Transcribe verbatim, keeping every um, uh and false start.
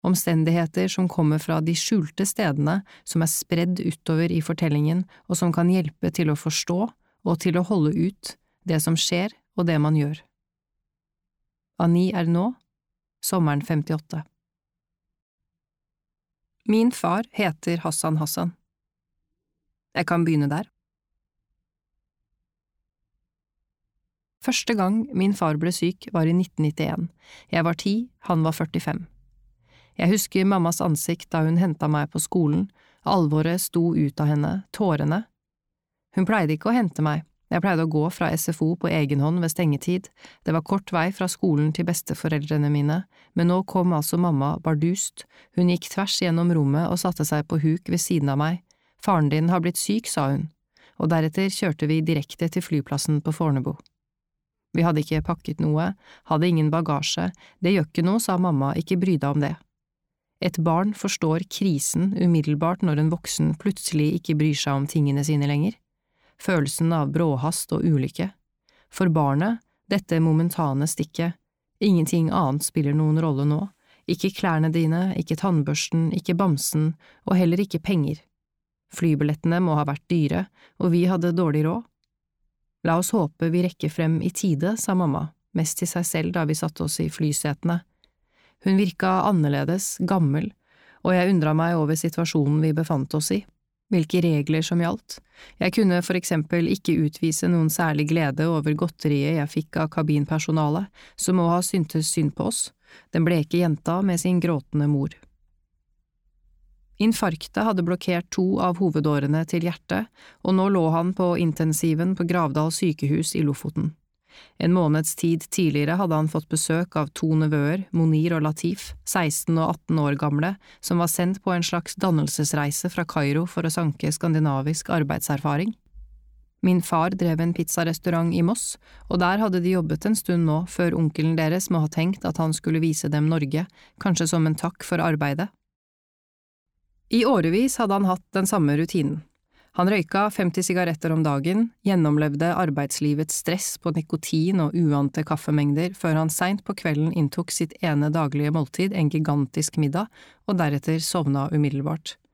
omstendigheter som kommer fra de skjulte stedene som er spredd utover i fortellingen og som kan hjelpe til å forstå og til å holde ut det som skjer og det man gjør. Annie Ernaux, sommeren femtiåtte. Min far heter Hassan Hassan. Jeg kan begynne der. Første gang min far ble syk var i nitten nittien. Jeg var ti, han var førtifem. Jeg husker mammas ansikt da hun hentet meg på skolen, alvoret sto ut av henne, tårene. Hun pleide ikke å hente meg, jeg pleide å gå fra S F O på egen hånd ved stengetid, det var kort vei fra skolen til besteforeldrene mine, men nå kom altså mamma bardust, hun gikk tvers gjennom rommet og satte seg på huk ved siden av meg. Faren din har blitt syk, sa hun, og deretter kjørte vi direkte til flyplassen på Fornebu. Vi hadde ikke pakket noe, hadde ingen bagasje, det gjør ikke noe, sa mamma, ikke bry deg om det. Et barn forstår krisen umiddelbart når en voksen plutselig ikke bryr seg om tingene sine lenger. Følelsen av bråhast og ulykke. For barnet, dette momentane stikket, ingenting annet spiller noen rolle nå, ikke klærne dine, ikke tannbørsten, ikke bamsen, og heller ikke penger. Flybillettene må ha vært dyre, og vi hadde dårlig råd. La oss håpe vi rekker frem i tide, sa mamma, mest til seg selv da vi satte oss i flysetene. Hun virka annerledes, gammel, og jeg undret meg over situasjonen vi befant oss i, hvilke regler som gjaldt. Jeg kunne for eksempel ikke utvise noen særlig glede over godteriet jeg fikk av kabinpersonalet, som må ha syntes synd på oss, den bleke jenta med sin gråtende mor. Infarktet hadde blokkert to av hovedårene til hjertet, og nå lå han på intensiven på Gravdal sykehus i Lofoten. En måneds tid tidligere hadde han fått besøk av to nevøer, Monir og Latif, seksten og atten år gamle, som var sendt på en slags dannelsesreise fra Kairo for å sanke skandinavisk arbeidserfaring. Min far drev en pizzarestaurant i Moss, og der hadde de jobbet en stund nå før onkelen deres må ha tenkt at han skulle vise dem Norge, kanskje som en takk for arbeidet. I årevis hadde han hatt den samme rutinen. Han røyka femti sigaretter om dagen, gjennomlevde arbeidslivets stress på nikotin og uante kaffemengder før han seint på kvelden inntok sitt ene daglige måltid, en gigantisk middag, og deretter sovna umiddelbart.